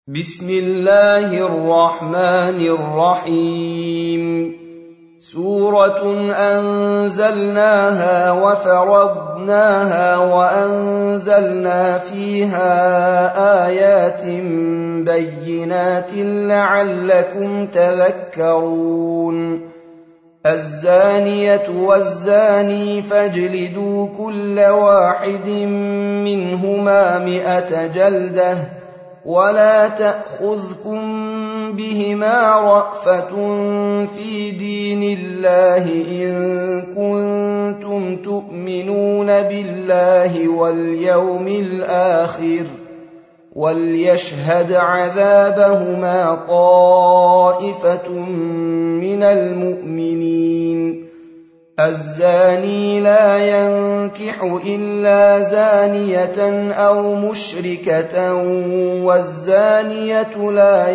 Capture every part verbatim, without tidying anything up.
بسم الله الرحمن الرحيم سورة أنزلناها وفرضناها وأنزلنا فيها آيات بينات لعلكم تذكرون الزانية والزاني فاجلدوا كل واحد منهما مئة جلدة ولا تأخذكم بهما رأفة في دين الله إن كنتم تؤمنون بالله واليوم الآخر وليشهد عذابهما طائفة من المؤمنين الزاني لا ينكح إلا زانية أو مشركة والزانية لا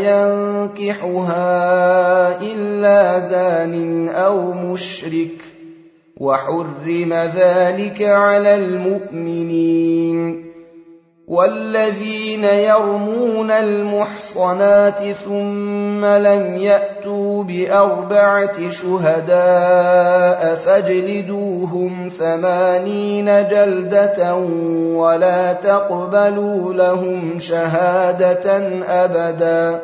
ينكحها إلا زان أو مشرك وحرم ذلك على المؤمنين والذين يرمون المحصنات ثم لم يأتوا بأربعة شهداء فاجلدوهم ثمانين جلدة ولا تقبلوا لهم شهادة أبدا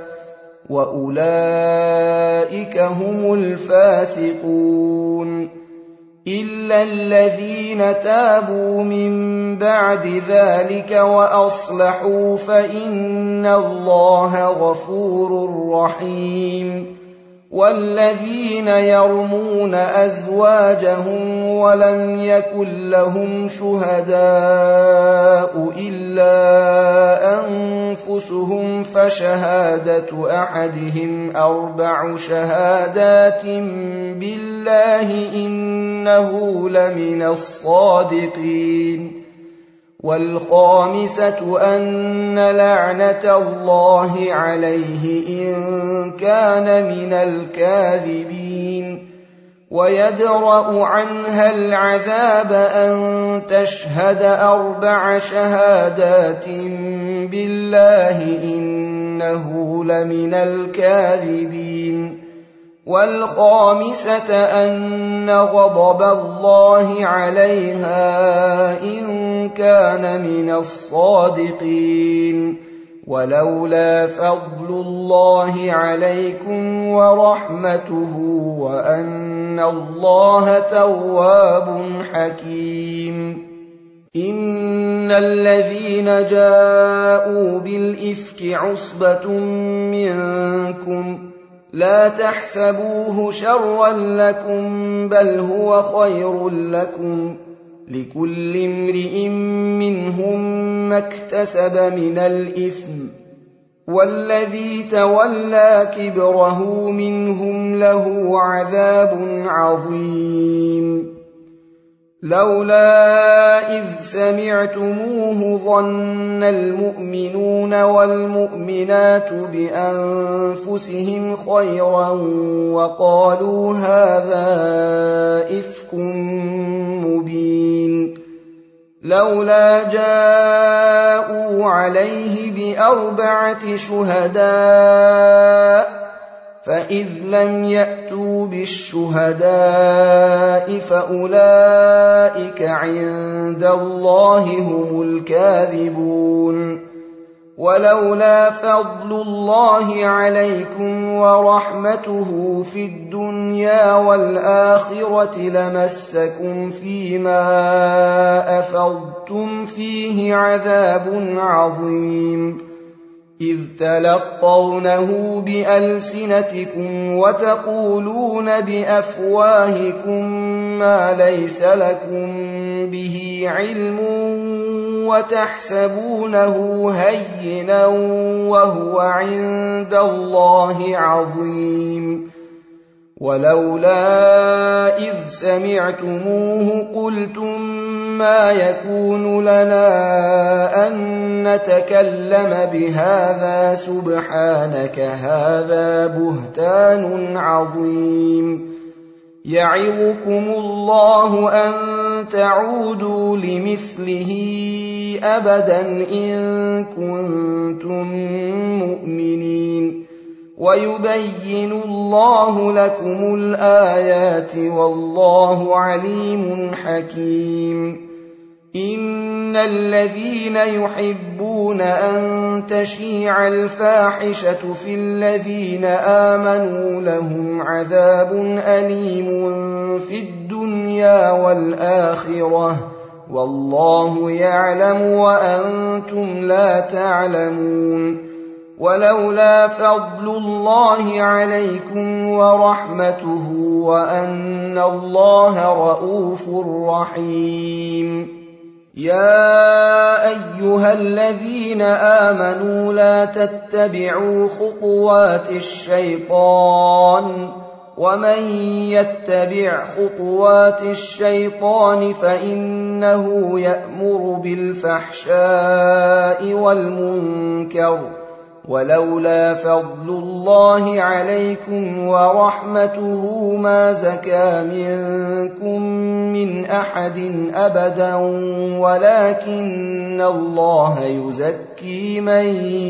وأولئك هم الفاسقون إلا الذين تابوا من بعد ذلك وأصلحوا فإن الله غفور رحيم والذين يرمون أزواجهم ولم يكن لهم شهداء إلا أنفسهم فشهادة أحدهم أربع شهادات بالله إنه لمن الصادقين والخامسة أن لعنة الله عليه إن كان من الكاذبين ويدرأ عنها العذاب أن تشهد أربع شهادات بالله إنه لمن الكاذبين والخامسة أن غضب الله عليها إن كان من الصادقين ولولا فضل الله عليكم ورحمته وأن الله تواب حكيم إن الذين جاءوا بالإفك عصبة منكم لا تحسبوه شرا لكم بل هو خير لكم لكل امرئ منهم ما اكتسب من الإثم والذي تولى كبره منهم له عذاب عظيم لولا إذ سمعتموه ظن المؤمنون والمؤمنات بأنفسهم خيرا وقالوا هذا إفك مبين لولا جاءوا عليه بأربعة شهداء فإذ لم يأتوا بالشهداء فأولئك عند الله هم الكاذبون ولولا فضل الله عليكم ورحمته في الدنيا والآخرة لمسكم فيما أفضتم فيه عذاب عظيم إذ تلقونه بألسنتكم وتقولون بأفواهكم ما ليس لكم به علم وتحسبونه هينا وهو عند الله عظيم ولولا إذ سمعتموه قلتم ما يكون لنا أن نتكلم بهذا سبحانك هذا بهتان عظيم يعظكم الله أن تعودوا لمثله أبدا إن كنتم مؤمنين ويبين الله لكم الآيات والله عليم حكيم. إن الذين يحبون أن تشيع الفاحشة في الذين آمنوا لهم عذاب أليم في الدنيا والآخرة والله يعلم وأنتم لا تعلمون. ولولا فضل الله عليكم ورحمته وأن الله رءوف رحيم. يا أيها الذين آمنوا لا تتبعوا خطوات الشيطان ومن يتبع خطوات الشيطان فإنه يأمر بالفحشاء والمنكر ولولا فضل الله عليكم ورحمته ما زكى منكم من أحد أبدا ولكن الله يزكي من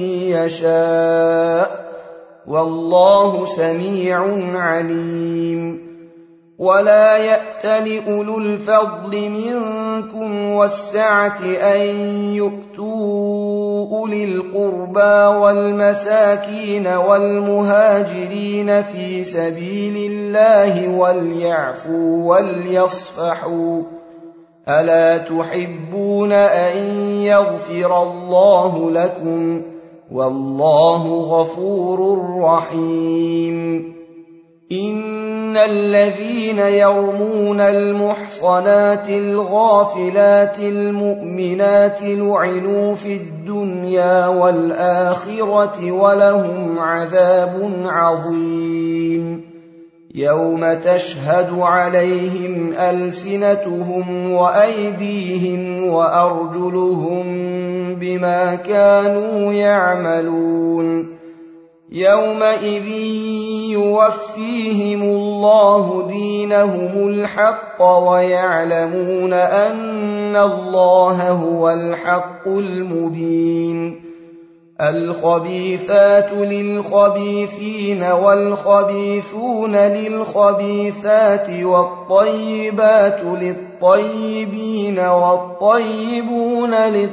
يشاء والله سميع عليم. ولا يأتل أولو الفضل منكم والسعة أن يؤتوا أولي القربى والمساكين والمهاجرين في سبيل الله وليعفوا وليصفحوا ألا تحبون أن يغفر الله لكم والله غفور رحيم. إن الذين يرمون المحصنات الغافلات المؤمنات لعنوا في الدنيا والآخرة ولهم عذاب عظيم. يوم تشهد عليهم ألسنتهم وأيديهم وأرجلهم بما كانوا يعملون. يومئذ يوفيهم الله دينهم الحق ويعلمون أن الله هو الحق المبين. الخبيثات للخبيثين والخبيثون للخبيثات والطيبات للطيبين والطيبون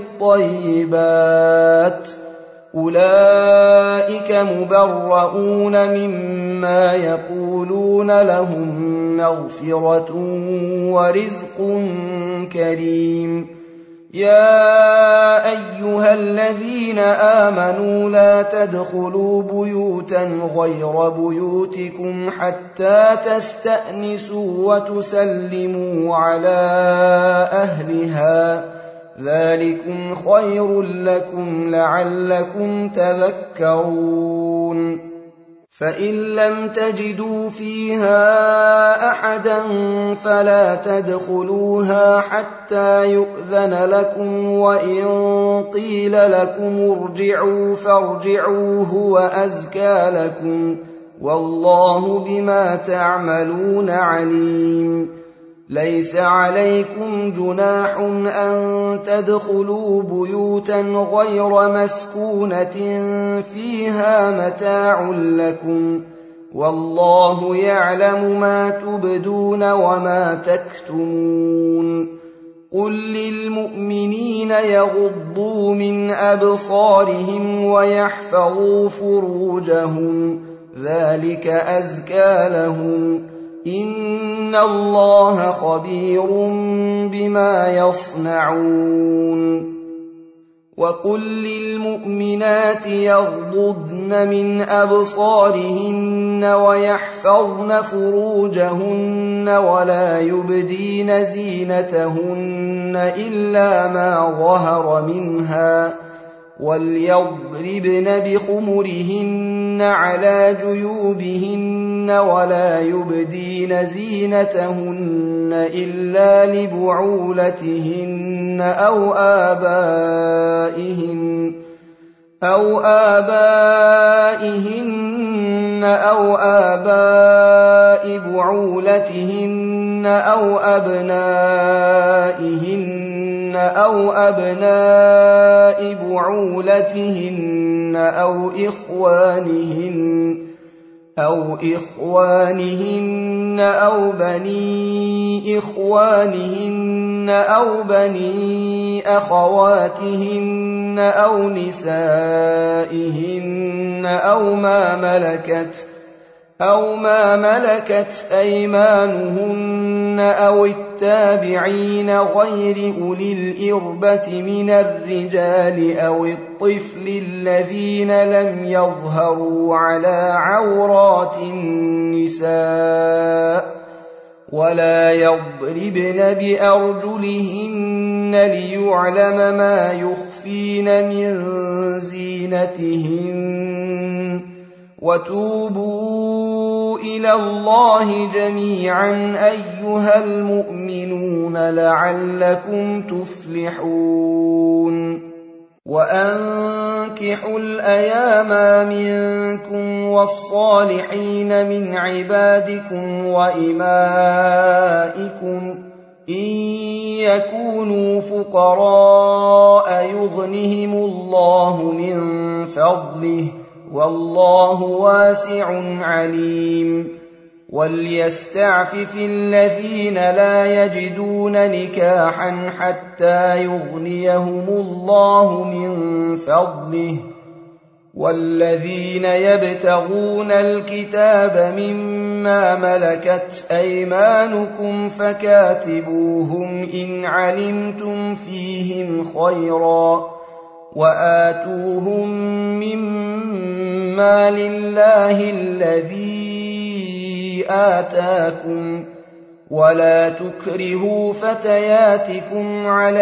للطيبات أولئك مبرؤون مما يقولون لهم مغفرة ورزق كريم. يا أيها الذين آمنوا لا تدخلوا بيوتا غير بيوتكم حتى تستأنسوا وتسلموا على أهلها ذلكم خير لكم لعلكم تذكرون. فإن لم تجدوا فيها أحدا فلا تدخلوها حتى يؤذن لكم وإن قيل لكم ارجعوا فارجعوا هو أزكى لكم والله بما تعملون عليم. ليس عليكم جناح أن تدخلوا بيوتا غير مسكونة فيها متاع لكم والله يعلم ما تبدون وما تكتمون. قل للمؤمنين يغضوا من أبصارهم ويحفظوا فروجهم ذلك أزكى لهم إن الله خبير بما يصنعون. وقل للمؤمنات يغضضن من أبصارهن ويحفظن فروجهن ولا يبدين زينتهن إلا ما ظهر منها وليضربن بخمرهن على جيوبهن ولا يبدين زينتهن إلا لبعولتهن أو آبائهن أو آبائهن أو آباء بعولتهن أو أبنائهن أو أبناء بعولتهن أو إخوانهن أو إخوانهن أو بني إخوانهن أو بني أخواتهن أو نسائهن أو ما ملكت أو ما ملكت أيمانهن أو التابعين غير أولي الإربة من الرجال أو الطفل الذين لم يظهروا على عورات النساء ولا يضربن بأرجلهن ليعلم ما يخفين من زينتهن وتوبوا إلى الله جميعا أيها المؤمنون لعلكم تفلحون وأنكحوا الأيام منكم والصالحين من عبادكم وإمائكم إن يكونوا فقراء يغنهم الله من فضله والله واسع عليم وليستعفف الذين لا يجدون نكاحا حتى يغنيهم الله من فضله والذين يبتغون الكتاب مما ملكت أيمانكم فكاتبوهم إن علمتم فيهم خيرا وآتوهم مما لله الذي آتاكم ولا تكرهوا فتياتكم على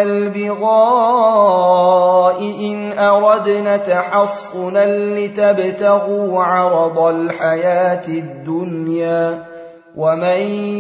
البغاء إن أردنا تحصنا لتبتغوا عرض الحياة الدنيا ومن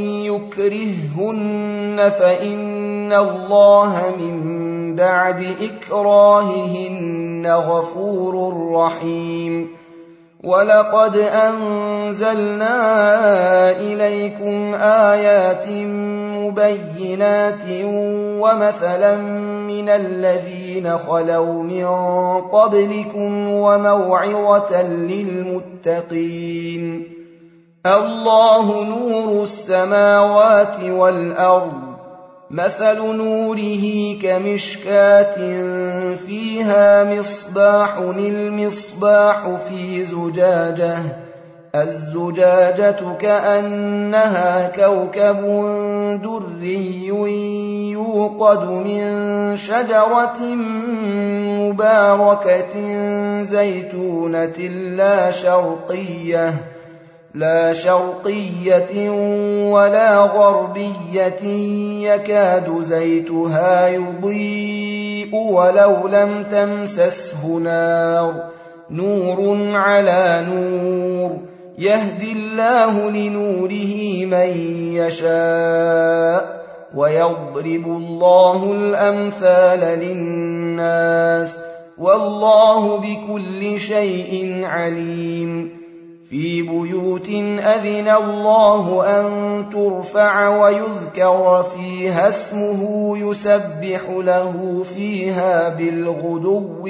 يكرههن فإن الله من بعد إكراههن غفور رحيم ولقد أنزلنا إليكم آيات مبينات ومثلا من الذين خلوا من قبلكم وموعظة للمتقين الله نور السماوات والأرض مثل نوره كمشكاة فيها مصباح المصباح في زجاجة الزجاجة كأنها كوكب دري يوقد من شجرة مباركة زيتونة لا شرقية لا شرقية ولا غربية يكاد زيتها يضيء ولو لم تمسسه نار نور على نور يهدي الله لنوره من يشاء ويضرب الله الأمثال للناس والله بكل شيء عليم في بيوت أذن الله أن ترفع ويذكر فيها اسمه يسبح له فيها بالغدو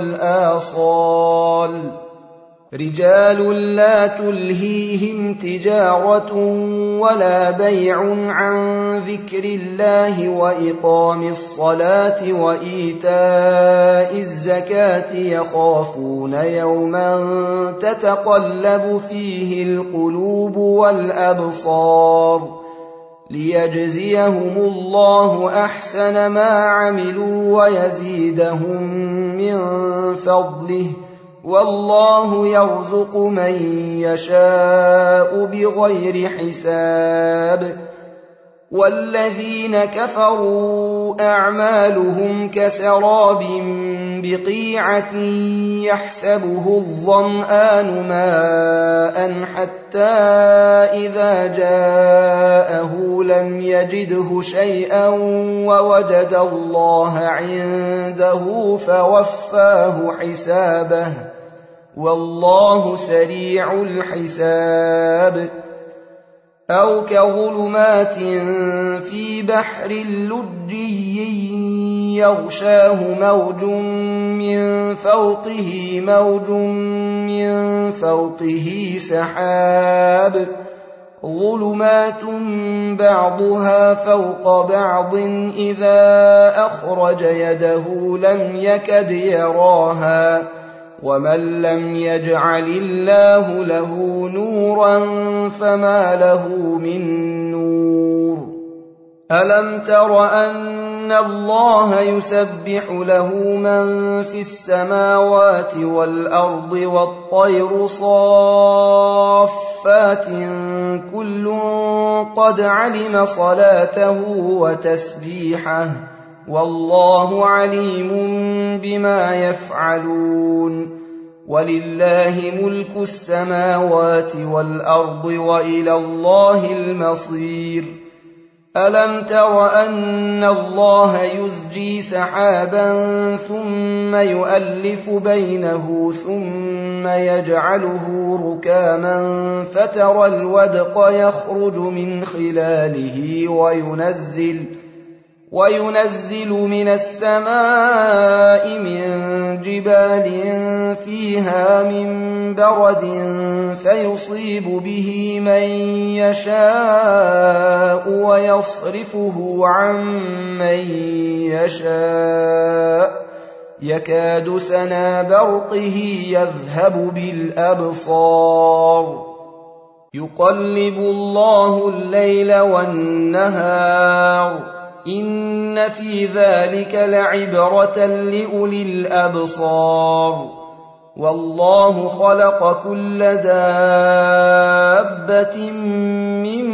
والآصال رجال لا تلهيهم تجارة ولا بيع عن ذكر الله وإقام الصلاة وإيتاء الزكاة يخافون يوما تتقلب فيه القلوب والأبصار ليجزيهم الله أحسن ما عملوا ويزيدهم من فضله والله يرزق من يشاء بغير حساب والذين كفروا أعمالهم كسراب بقيعة يحسبه الظمآن ماء حتى إذا جاءه لم يجده شيئا ووجد الله عنده فوفاه حسابه والله سريع الحساب أو كظلمات في بحر لجي يغشاه موج من فوقه موج من فوقه سحاب ظلمات بعضها فوق بعض إذا أخرج يده لم يكد يراها ومن لم يجعل الله له نورا فما له من نور ألم تر أن الله يسبح له من في السماوات والأرض والطير صافات كل قد علم صلاته وتسبيحه والله عليم بما يفعلون ولله ملك السماوات والأرض وإلى الله المصير ألم تر أن الله يزجي سحابا ثم يؤلف بينه ثم يجعله ركاما فترى الودق يخرج من خلاله وينزل وينزل من السماء من جبال فيها من برد فيصيب به من يشاء ويصرفه عن من يشاء يكاد سنا برقه يذهب بالأبصار يقلب الله الليل والنهار إن في ذلك لعبرة لأولي الأبصار والله خلق كل دابة من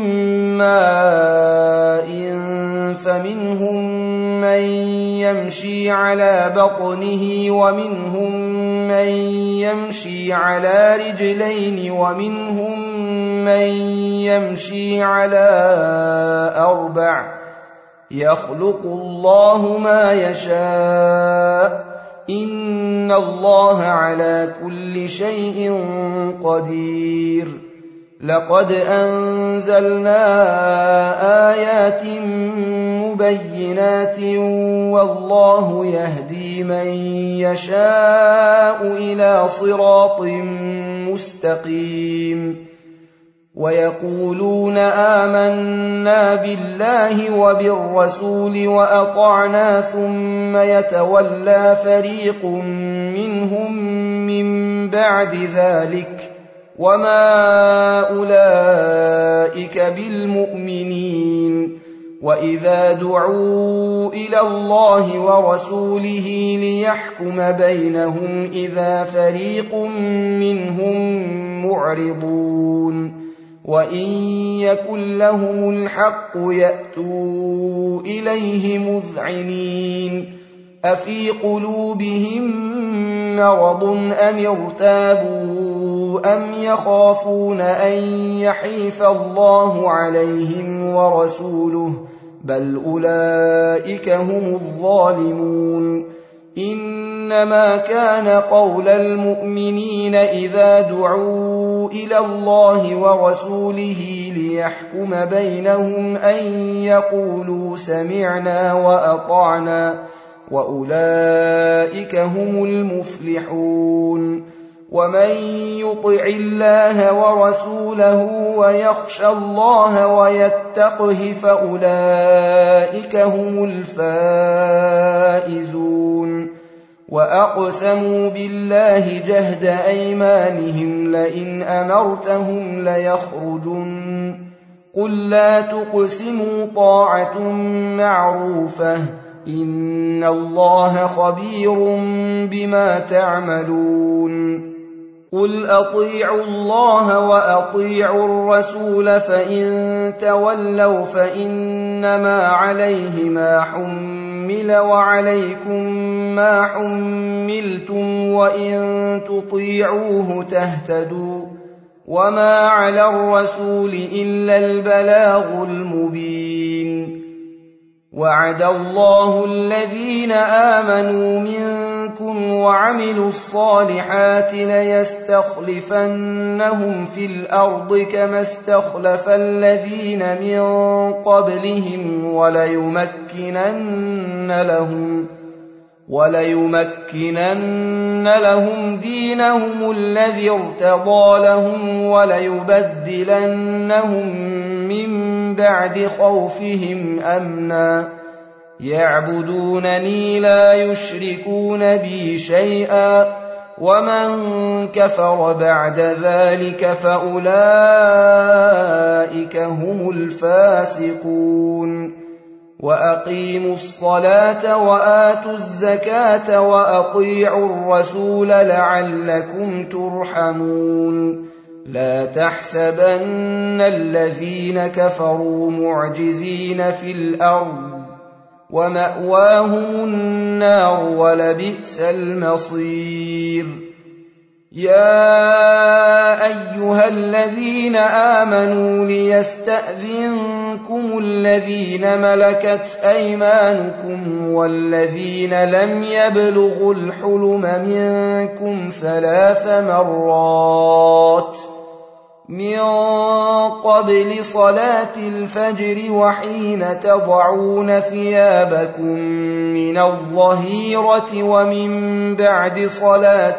ماء فمنهم من يمشي على بطنه ومنهم من يمشي على رجلين ومنهم من يمشي على أربع يخلق الله ما يشاء إن الله على كل شيء قدير لقد أنزلنا آيات مبينات والله يهدي من يشاء إلى صراط مستقيم ويقولون آمنا بالله وبالرسول وأطعنا ثم يتولى فريق منهم من بعد ذلك وما أولئك بالمؤمنين وإذا دعوا إلى الله ورسوله ليحكم بينهم إذا فريق منهم معرضون وإن يكن لهم الحق يأتوا إليه مذعنين أفي قلوبهم مرض أم ارتابوا أم يخافون أن يحيف الله عليهم ورسوله بل أولئك هم الظالمون إنما كان قول المؤمنين إذا دعوا إلى الله ورسوله ليحكم بينهم أن يقولوا سمعنا وأطعنا وأولئك هم المفلحون ومن يطع الله ورسوله ويخشى الله ويتقه فأولئك هم الفائزون وأقسموا بالله جهد أيمانهم لئن أمرتهم ليخرجن قل لا تقسموا طاعة معروفة إن الله خبير بما تعملون قل أطيعوا الله وأطيعوا الرسول فإن تولوا فإنما عليه ما حمل وعليكم ما حملتم وإن تطيعوه تهتدوا وما على الرسول إلا البلاغ المبين وعد الله الذين آمنوا منكم منكم وعملوا الصالحات ليستخلفنهم في الأرض كما استخلف الذين من قبلهم وليمكنن لهم وليمكنن لهم دينهم الذي ارتضى لهم وليبدلنهم من بعد خوفهم أمنا يعبدونني لا يشركون بي شيئا ومن كفر بعد ذلك فأولئك هم الفاسقون وأقيموا الصلاة وآتوا الزكاة وأطيعوا الرسول لعلكم ترحمون لا تحسبن الذين كفروا معجزين في الأرض ومأواهم النار ولبئس المصير يا أيها الذين آمنوا ليستأذنكم الذين ملكت أيمانكم والذين لم يبلغوا الحلم منكم ثلاث مرات من قبل صلاة الفجر وحين تضعون ثيابكم من الظهيرة ومن بعد صلاة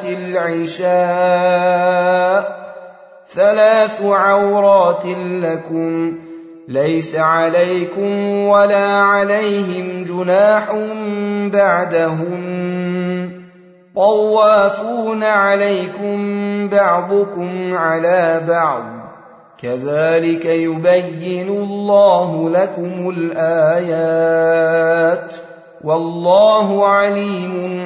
العشاء ثلاث عورات لكم ليس عليكم ولا عليهم جناح بعدهم طوافون عليكم بعضكم على بعض كذلك يبين الله لكم الآيات والله عليم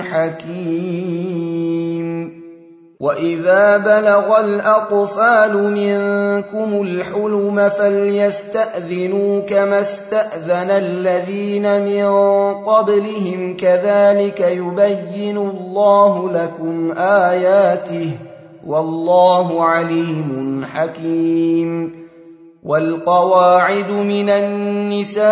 حكيم وإذا بلغ الأطفال منكم الحلم فليستأذنوا كما استأذن الذين من قبلهم كذلك يبين الله لكم آياته والله عليم حكيم والقواعد من النساء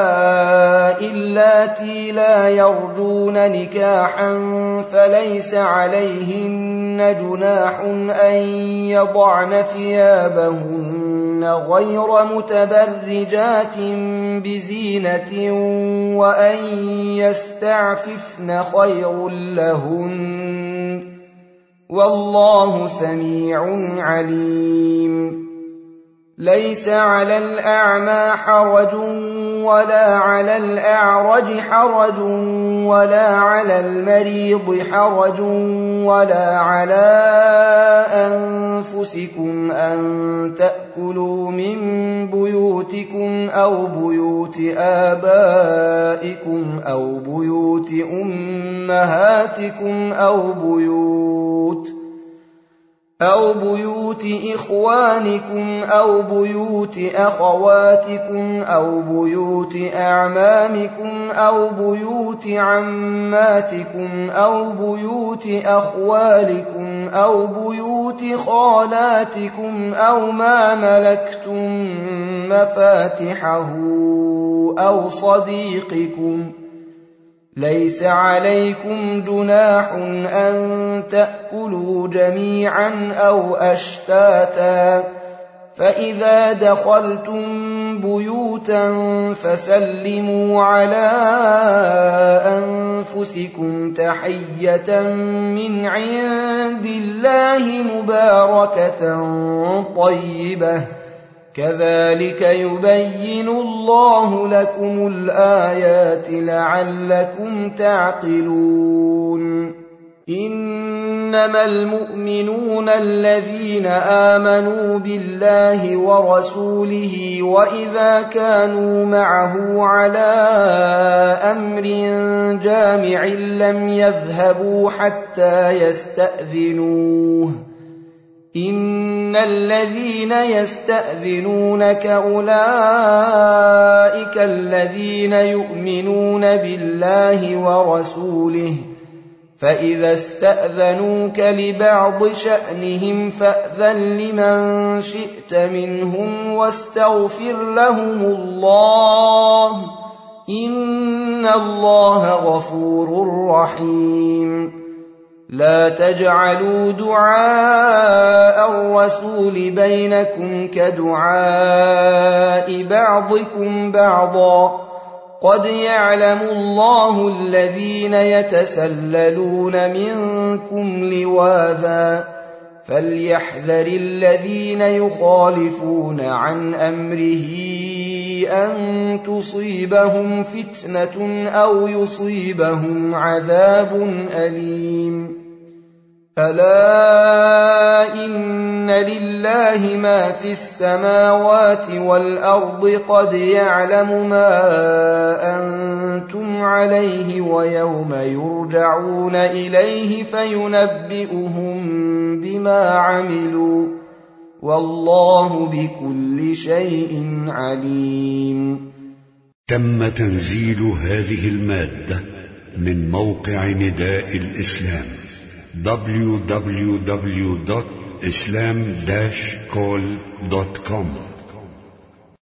اللاتي لا يرجون نكاحا فليس عليهن جناح أن يضعن ثيابهن غير متبرجات بزينة وأن يستعففن خير لهن والله سميع عليم ليس على الأعمى حرج ولا على الأعرج حرج ولا على المريض حرج ولا على أنفسكم أن تأكلوا من بيوتكم أو بيوت آبائكم أو بيوت أمهاتكم أو بيوت أو بيوت إخوانكم أو بيوت أخواتكم أو بيوت أعمامكم أو بيوت عماتكم أو بيوت أخوالكم أو بيوت خالاتكم أو ما ملكتم مفاتحه أو صديقكم ليس عليكم جناح أن تأكلوا جميعا أو أشتاتا فإذا دخلتم بيوتا فسلموا على أنفسكم تحية من عند الله مباركة طيبة كذلك يبين الله لكم الآيات لعلكم تعقلون إنما المؤمنون الذين آمنوا بالله ورسوله وإذا كانوا معه على أمر جامع لم يذهبوا حتى يستأذنوه إن الذين يستأذنونك أولئك الذين يؤمنون بالله ورسوله فإذا استأذنوك لبعض شأنهم فأذن لمن شئت منهم واستغفر لهم الله إن الله غفور رحيم لا تجعلوا دعاء الرسول بينكم كدعاء بعضكم بعضا قد يعلم الله الذين يتسللون منكم لواذا فليحذر الذين يخالفون عن أمره أن تصيبهم فتنة أو يصيبهم عذاب أليم ألا إن لله ما في السماوات والأرض قد يعلم ما أنتم عليه ويوم يرجعون إليه فينبئهم بما عملوا والله بكل شيء عليم. تم تنزيل هذه المادة من موقع نداء الإسلام دبليو دبليو دبليو دوت إسلام داش كول دوت كوم.